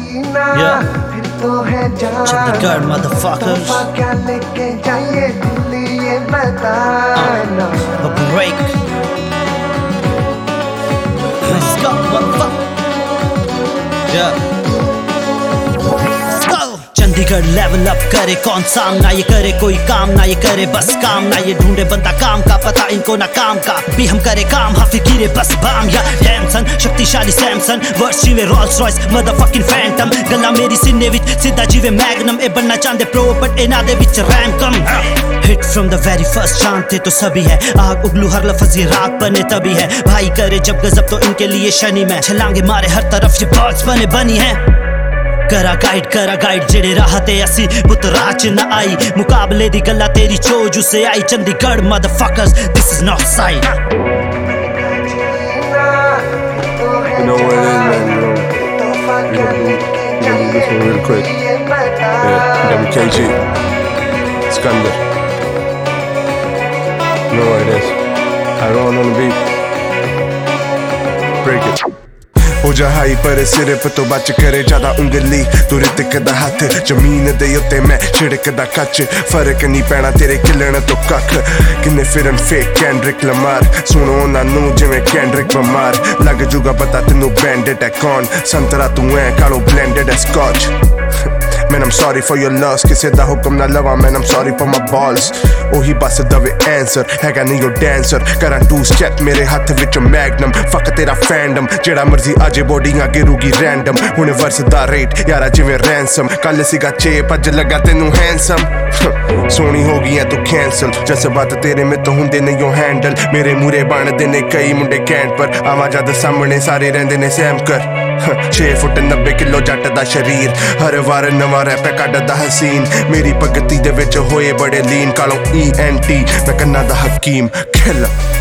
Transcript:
Chandigarh motherfuckers. A break. Let's go, motherfucker. Yeah. Chandigarh level up करे कौन सामना ये करे कोई काम ना ये करे बस काम ना ये ढूंढे बंदा काम का पता इनको ना काम का भी हम करे काम हाफी गिरे बस बाम या डैमसन शक्तिशाली सैमसन वर्ड्स जीवे रोल्स रॉयस मदरफकिंग फैंटम गल्ला मेरी सीने विच सीधा जीवे मैग्नम ए बनना चाहते प्रो बट इना दे विच रैम come hit from the very first जानते तो सभी है आग उगलू हर लफ्ज़ ये रात बने तभी है भाई करे जब गजब तो इनके लिए शनि में छलांगे मारे हर तरफ ये बर्ड्स बने बनी है करा गाइड जेड़े राहते असी पुत राज न आई मुकाबले दी गल्ला तेरी चोज उसे आई Chandigarh motherfuckers this is not side. You know what it is, man, bro. We gonna do this one real quick. Yeah, WKG, Skander. You know what it is. I roll on the beat. Break it. हो जा high पर सिर्फ तो बच करे ज्यादा उंगली तू रितक दा हथ जमीन दे उत्ते मैं छिड़क दा कच फर्क नहीं पैना तेरे खिलण तो कख किन्ने फिरन फेक कैंड्रिक लमार सुनो ना नू जिवें कैंड्रिक बमार लग जूगा पता तेनू बैंडेड है कौन संतरा तू है कालो ब्लेंडेड है scotch Man, I'm sorry for your loss किसे दा हुक्म ना लवा man, I'm sorry for my balls ओही बस दवे answer हैगा नहीं यो dancer करा two step मेरे हथ विच magnum fuck तेरा fandom जेड़ा मर्जी आजे body आगे रूगी random हुने वर्स दा rate यारा जिवें ransom कल सीगा चेप अज लगा तेनू handsome सोनी हो गई है तू cancel जैसे बात तेरे में तो हुंदे नहीं यो handle मेरे मूरे बनदे ने कई मुंडे कैंट पर आवा जद सामने सारे रहंदे ने सैम कर 6 फुट 90 किलो जट दा शरीर हर वार नवा रैप कड्डदा हसीन मेरी भगती दे विच होए बड़े लीन कालो ENT मैं कन्ना दा हकीम खिल